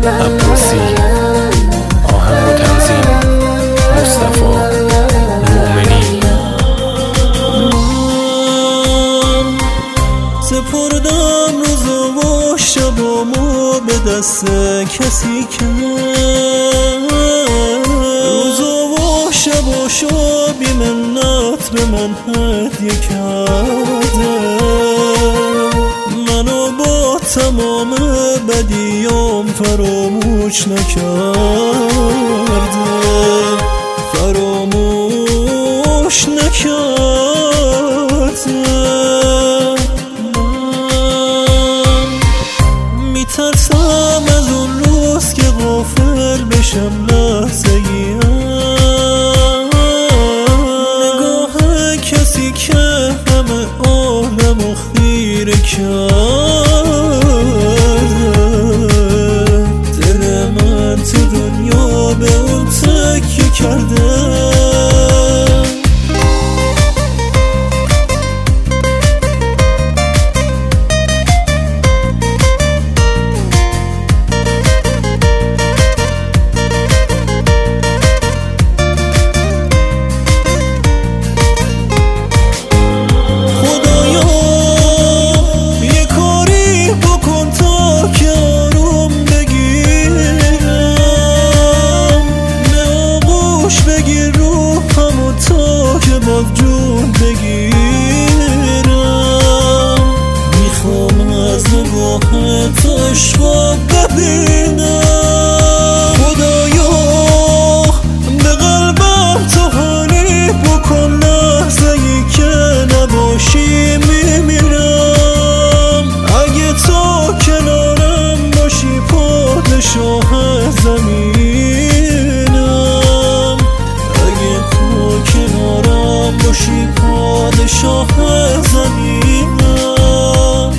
عباسی. آهنگ و تنظیم مصطفی مومنی. سپردم روزا و شبامو به دست کسی که روزا و شباشو بی منت به من هدیه کرده. منو با تمام بدیام فراموش نکرده، فراموش نکرده. من میترسم از اون روز که غافل بشم لحظه‌ای نگاه کسی که همه عالمو خیره کرده. دل من تو دنیا به اون تکیه کرده. جون بگیرم میخوام از نگاهت عشقا ببینم. خدایا به قلبم تو حالی بکن، لحظه ای که نباشی میمیرم. اگه تو کنارم باشی پادشاه زمینم، اگه تو کنارم باشی پادشاه زمینم.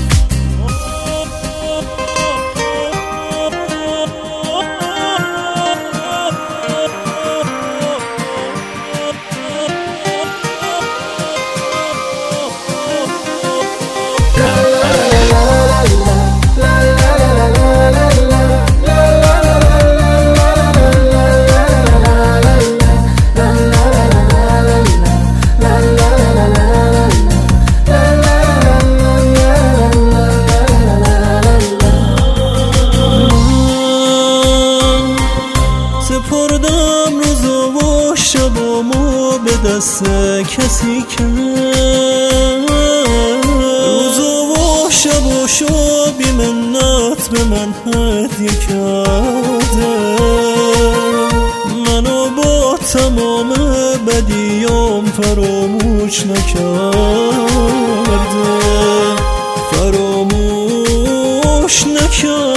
سپردم روزا و شبامو به دست کسی که روزا و شباشو بی منت به من هدیه کرده. منو با تمام بدیام فراموش نکرده، فراموش نکرده.